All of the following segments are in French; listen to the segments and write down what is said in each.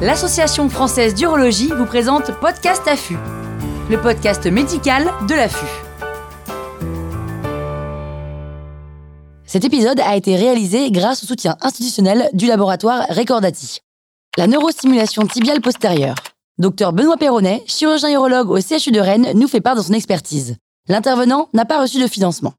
l'Association française d'urologie vous présente Podcast Affût, le podcast médical de l'Affût. Cet épisode a été réalisé grâce au soutien institutionnel du laboratoire Recordati. La neurostimulation tibiale postérieure. Dr Benoît Perronnet, chirurgien urologue au CHU de Rennes, nous fait part de son expertise. L'intervenant n'a pas reçu de financement.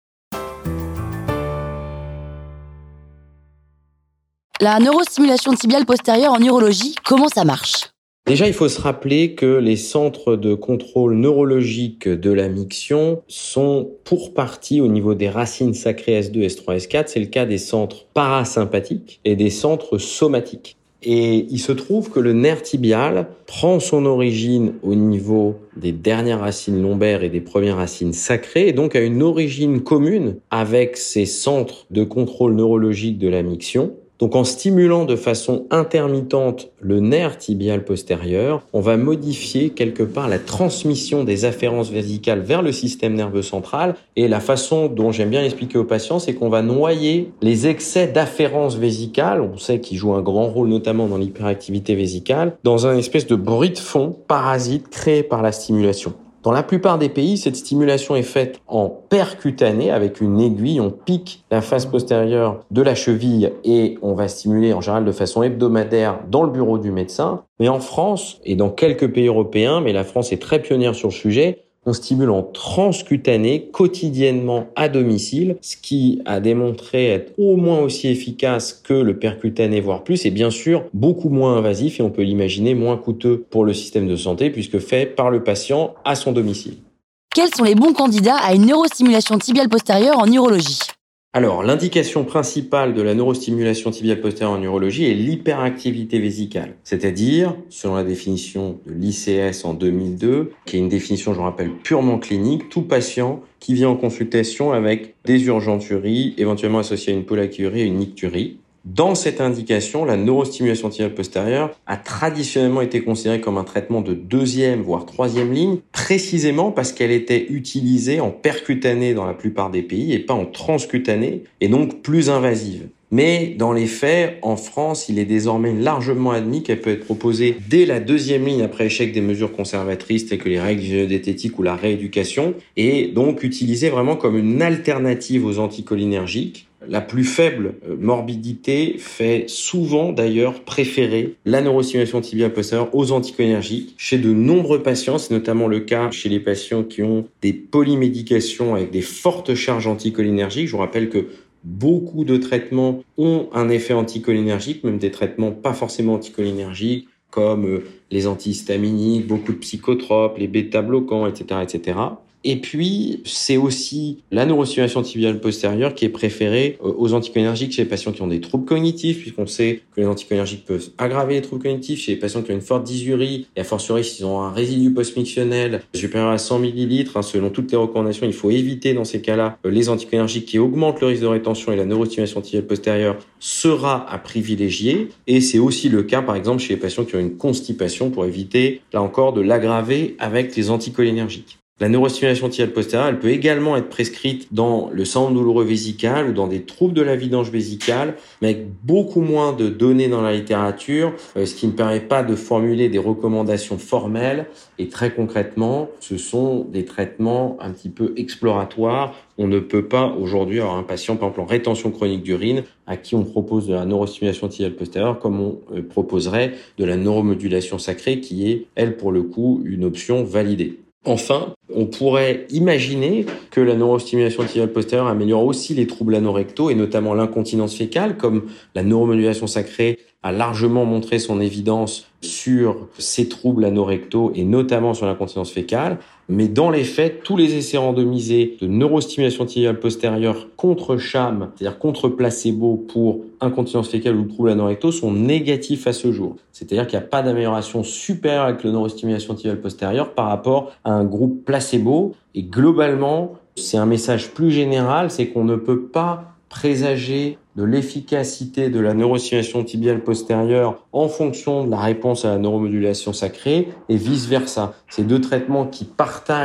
La neurostimulation tibiale postérieure en urologie, comment ça marche ? Déjà, il faut se rappeler que les centres de contrôle neurologique de la miction sont pour partie au niveau des racines sacrées S2, S3, S4. C'est le cas des centres parasympathiques et des centres somatiques. Et il se trouve que le nerf tibial prend son origine au niveau des dernières racines lombaires et des premières racines sacrées, et donc a une origine commune avec ces centres de contrôle neurologique de la miction. Donc en stimulant de façon intermittente le nerf tibial postérieur, on va modifier quelque part la transmission des afférences vésicales vers le système nerveux central. Et la façon dont j'aime bien l'expliquer aux patients, c'est qu'on va noyer les excès d'afférences vésicales, on sait qu'ils jouent un grand rôle notamment dans l'hyperactivité vésicale, dans un espèce de bruit de fond parasite créé par la stimulation. Dans la plupart des pays, cette stimulation est faite en percutané avec une aiguille. On pique la face postérieure de la cheville et on va stimuler en général de façon hebdomadaire dans le bureau du médecin. Mais en France et dans quelques pays européens, mais la France est très pionnière sur le sujet, on stimule en transcutané quotidiennement à domicile, ce qui a démontré être au moins aussi efficace que le percutané, voire plus, et bien sûr beaucoup moins invasif et on peut l'imaginer moins coûteux pour le système de santé puisque fait par le patient à son domicile. Quels sont les bons candidats à une neurostimulation tibiale postérieure en urologie ? Alors, l'indication principale de la neurostimulation tibiale postérieure en urologie est l'hyperactivité vésicale. C'est-à-dire, selon la définition de l'ICS en 2002, qui est une définition, je vous rappelle, purement clinique, tout patient qui vient en consultation avec des urgenturies, éventuellement associées à une pollakiurie et une nicturie. Dans cette indication, la neurostimulation tibiale postérieure a traditionnellement été considérée comme un traitement de deuxième, voire troisième ligne, précisément parce qu'elle était utilisée en percutané dans la plupart des pays et pas en transcutané, et donc plus invasive. Mais dans les faits, en France, il est désormais largement admis qu'elle peut être proposée dès la deuxième ligne après échec des mesures conservatrices telles que les règles d'hygiène ou la rééducation, et donc utilisée vraiment comme une alternative aux anticholinergiques. La plus faible morbidité fait souvent d'ailleurs préférer la neurostimulation tibiale postérieure aux anticholinergiques. Chez de nombreux patients, c'est notamment le cas chez les patients qui ont des polymédications avec des fortes charges anticholinergiques. Je vous rappelle que beaucoup de traitements ont un effet anticholinergique, même des traitements pas forcément anticholinergiques, comme les antihistaminiques, beaucoup de psychotropes, les bêta-bloquants, etc., etc. Et puis, c'est aussi la neurostimulation tibiale postérieure qui est préférée aux anticholinergiques chez les patients qui ont des troubles cognitifs, puisqu'on sait que les anticholinergiques peuvent aggraver les troubles cognitifs chez les patients qui ont une forte dysurie, et a fortiori s'ils ont un résidu post-mictionnel supérieur à 100 ml, selon toutes les recommandations, il faut éviter dans ces cas-là les anticholinergiques qui augmentent le risque de rétention, et la neurostimulation tibiale postérieure sera à privilégier. Et c'est aussi le cas, par exemple, chez les patients qui ont une constipation pour éviter, là encore, de l'aggraver avec les anticholinergiques. La neurostimulation tibiale postérieure, elle peut également être prescrite dans le syndrome douloureux vésical ou dans des troubles de la vidange vésicale, mais avec beaucoup moins de données dans la littérature, ce qui ne permet pas de formuler des recommandations formelles. Et très concrètement, ce sont des traitements un petit peu exploratoires. On ne peut pas aujourd'hui avoir un patient, par exemple en rétention chronique d'urine, à qui on propose de la neurostimulation tibiale postérieure comme on proposerait de la neuromodulation sacrée, qui est, elle, pour le coup, une option validée. Enfin, on pourrait imaginer que la neurostimulation tibiale postérieure améliore aussi les troubles anorectaux et notamment l'incontinence fécale, comme la neuromodulation sacrée a largement montré son évidence sur ces troubles anorectaux et notamment sur l'incontinence fécale. Mais dans les faits, tous les essais randomisés de neurostimulation tibiale postérieure contre sham, c'est-à-dire contre placebo pour incontinence fécale ou troubles anorectaux, sont négatifs à ce jour. C'est-à-dire qu'il n'y a pas d'amélioration supérieure avec la neurostimulation tibiale postérieure par rapport à un groupe placebo. Et globalement, c'est un message plus général, c'est qu'on ne peut pas présager de l'efficacité de la neurostimulation tibiale postérieure en fonction de la réponse à la neuromodulation sacrée et vice-versa. Ces deux traitements qui partagent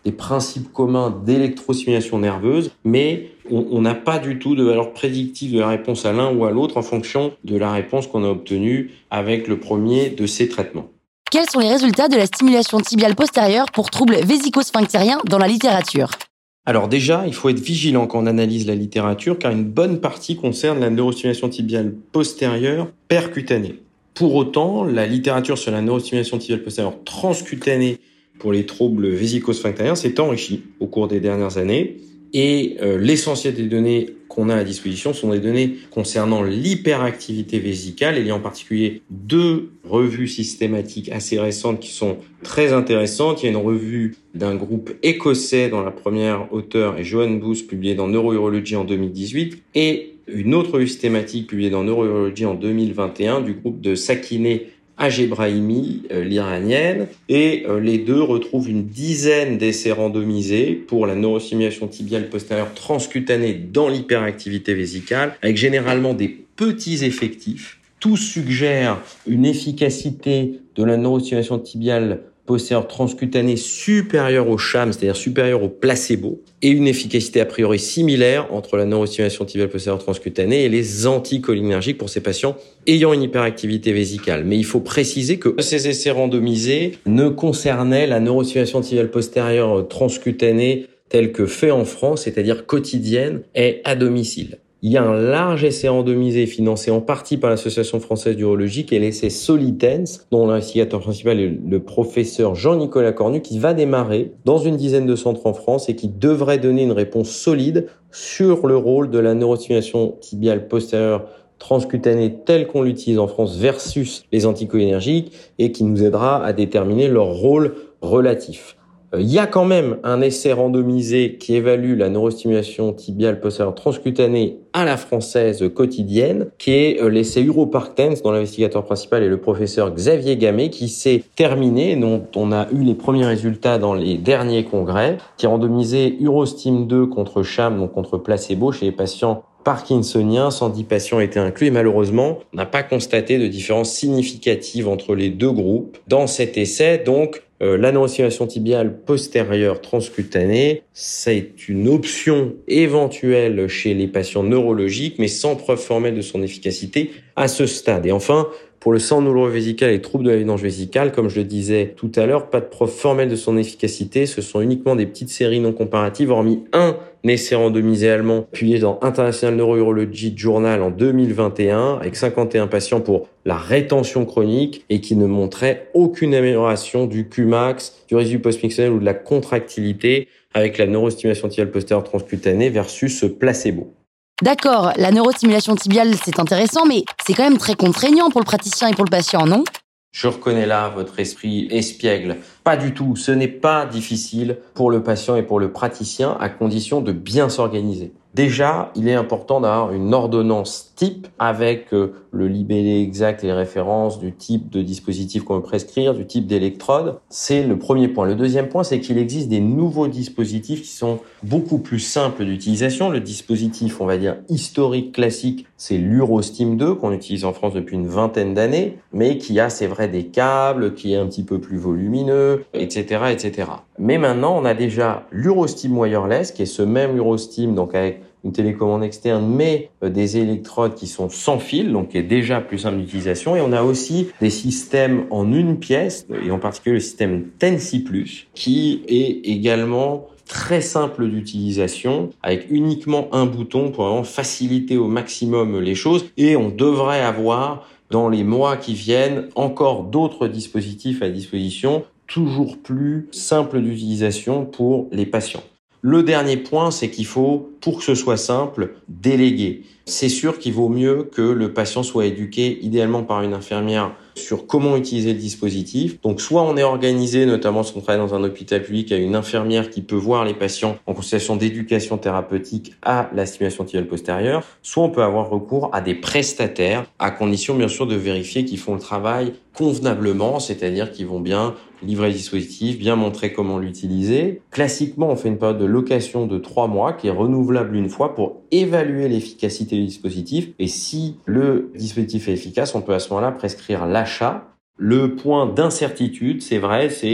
des principes communs d'électrostimulation nerveuse, mais on n'a pas du tout de valeur prédictive de la réponse à l'un ou à l'autre en fonction de la réponse qu'on a obtenue avec le premier de ces traitements. Quels sont les résultats de la stimulation tibiale postérieure pour troubles vésico-sphinctériens dans la littérature ? Alors déjà, il faut être vigilant quand on analyse la littérature, car une bonne partie concerne la neurostimulation tibiale postérieure percutanée. Pour autant, la littérature sur la neurostimulation tibiale postérieure transcutanée pour les troubles vésico-sphinctériens s'est enrichie au cours des dernières années. Et l'essentiel des données qu'on a à disposition sont des données concernant l'hyperactivité vésicale. Il y a en particulier 2 revues systématiques assez récentes qui sont très intéressantes. Il y a une revue d'un groupe écossais dont la première auteure est Joanne Booth, publiée dans Neurourology en 2018, et une autre revue systématique publiée dans Neurourology en 2021 du groupe de Sakineh Agebrahimi, l'iranienne, et les deux retrouvent une dizaine d'essais randomisés pour la neurostimulation tibiale postérieure transcutanée dans l'hyperactivité vésicale, avec généralement des petits effectifs. Tout suggère une efficacité de la neurostimulation tibiale postérieure transcutanée supérieure au sham, c'est-à-dire supérieure au placebo, et une efficacité a priori similaire entre la neurostimulation tibiale postérieure transcutanée et les anticholinergiques pour ces patients ayant une hyperactivité vésicale. Mais il faut préciser que ces essais randomisés ne concernaient la neurostimulation tibiale postérieure transcutanée telle que fait en France, c'est-à-dire quotidienne et à domicile. Il y a un large essai randomisé financé en partie par l'Association française d'urologie qui est l'essai Solitens, dont l'investigateur principal est le professeur Jean-Nicolas Cornu, qui va démarrer dans une dizaine de centres en France et qui devrait donner une réponse solide sur le rôle de la neurostimulation tibiale postérieure transcutanée telle qu'on l'utilise en France versus les anticholinergiques et qui nous aidera à déterminer leur rôle relatif. Il y a quand même un essai randomisé qui évalue la neurostimulation tibiale postérieure transcutanée à la française quotidienne, qui est l'essai Uropark-TENS, dont l'investigateur principal est le professeur Xavier Gamet, qui s'est terminé, dont on a eu les premiers résultats dans les derniers congrès, qui a randomisé Urostim 2 contre sham, donc contre placebo, chez les patients parkinsoniens. 110 patients étaient inclus et malheureusement, on n'a pas constaté de différence significative entre les deux groupes. Dans cet essai, donc, la neurostimulation tibiale postérieure transcutanée, c'est une option éventuelle chez les patients neurologiques, mais sans preuve formelle de son efficacité à ce stade. Et enfin, pour le sang douloureux-vésical et les troubles de la vidange vésicale, comme je le disais tout à l'heure, pas de preuve formelle de son efficacité. Ce sont uniquement des petites séries non comparatives, hormis un essai randomisé allemand publié dans International Neurourology Journal en 2021 avec 51 patients pour la rétention chronique et qui ne montrait aucune amélioration du Qmax, du résidu post-mixtionnel ou de la contractilité avec la neurostimulation tibiale postérieure transcutanée versus placebo. D'accord, la neurostimulation tibiale, c'est intéressant, mais c'est quand même très contraignant pour le praticien et pour le patient, non ? Je reconnais là votre esprit espiègle. Pas du tout, ce n'est pas difficile pour le patient et pour le praticien à condition de bien s'organiser. Déjà, il est important d'avoir une ordonnance type avec le libellé exact et les références du type de dispositif qu'on veut prescrire, du type d'électrode. C'est le premier point. Le deuxième point, c'est qu'il existe des nouveaux dispositifs qui sont beaucoup plus simples d'utilisation. Le dispositif, on va dire, historique, classique, c'est l'Urostim 2 qu'on utilise en France depuis une vingtaine d'années, mais qui a, c'est vrai, des câbles, qui est un petit peu plus volumineux, etc., etc. Mais maintenant, on a déjà l'Urostim wireless, qui est ce même Urostim, donc avec une télécommande externe, mais des électrodes qui sont sans fil, donc qui est déjà plus simple d'utilisation. Et on a aussi des systèmes en une pièce, et en particulier le système Tensi+, qui est également très simple d'utilisation, avec uniquement un bouton pour vraiment faciliter au maximum les choses. Et on devrait avoir, dans les mois qui viennent, encore d'autres dispositifs à disposition, toujours plus simples d'utilisation pour les patients. Le dernier point, c'est qu'il faut, pour que ce soit simple, déléguer. C'est sûr qu'il vaut mieux que le patient soit éduqué, idéalement par une infirmière, sur comment utiliser le dispositif. Donc, soit on est organisé, notamment si on travaille dans un hôpital public, à une infirmière qui peut voir les patients en consultation d'éducation thérapeutique à la stimulation tibiale postérieure, soit on peut avoir recours à des prestataires, à condition bien sûr de vérifier qu'ils font le travail convenablement, c'est-à-dire qu'ils vont bien livrer le dispositif, bien montrer comment l'utiliser. Classiquement, on fait une période de location de 3 mois qui est renouvelable une fois pour évaluer l'efficacité du dispositif. Et si le dispositif est efficace, on peut à ce moment-là prescrire l'achat. Le point d'incertitude, c'est vrai, c'est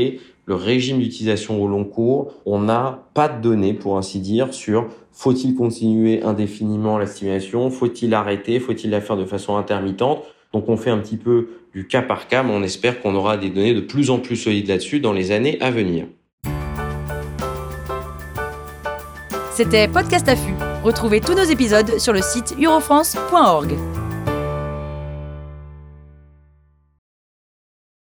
le régime d'utilisation au long cours, on n'a pas de données, pour ainsi dire, sur faut-il continuer indéfiniment la stimulation, faut-il arrêter, faut-il la faire de façon intermittente. Donc on fait un petit peu du cas par cas, mais on espère qu'on aura des données de plus en plus solides là-dessus dans les années à venir. C'était Podcast Affût. Retrouvez tous nos épisodes sur le site urofrance.org.